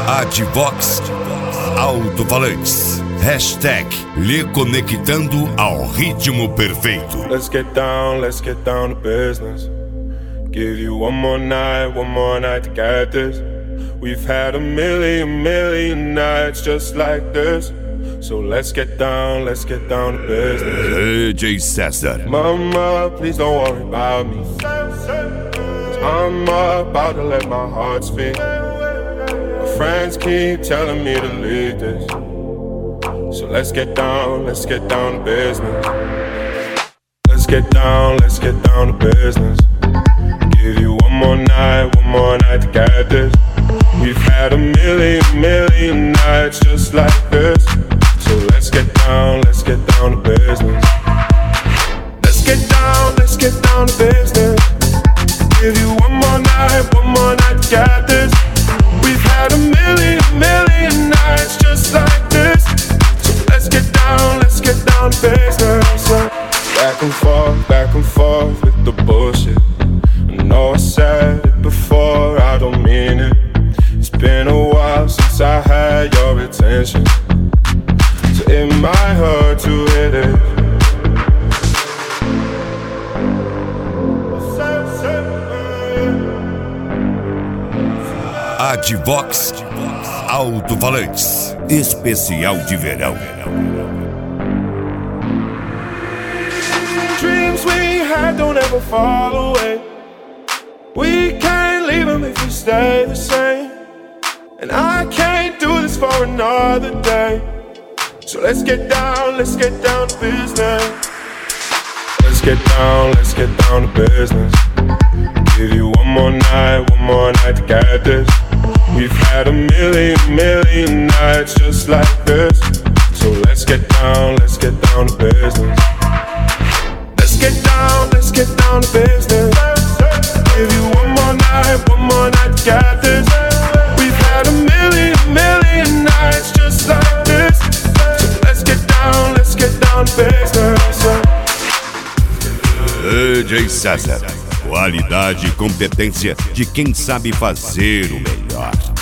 Advox Alto-Falantes. Hashtag lhe conectando ao ritmo perfeito. Let's get down to business. Give you one more night to get this. We've had a million nights just like this. So let's get down to business. DJ César. Mama, please don't worry about me. 'Cause I'm about to let my heart speak. My friends keep telling me to leave this. So let's get down to business. Let's get down to business. Give you one more night to get this. We've had a million nights just like this. So let's get down to business. Let's get down to business. Give you one more night to get this. We've had a million nights just like this. So let's get down to business. Back and forth with the bullshit. I know I said it before, I don't mean it. It's been a while since I had your attention, so it might hurt to hit it. Advox Alto-Falantes. Especial de verão. Dreams we had don't ever fall away. We can't leave them if we stay the same. And I can't do this for another day. So let's get down to business. Let's get down to business. Give you one more night to get this. We've had a million nights just like this. So let's get down to business. Let's get down to business. Give you one more night to get this. We've had a million nights just like this. So let's get down to business. DJ César. Qualidade e competência de quem sabe fazer o melhor.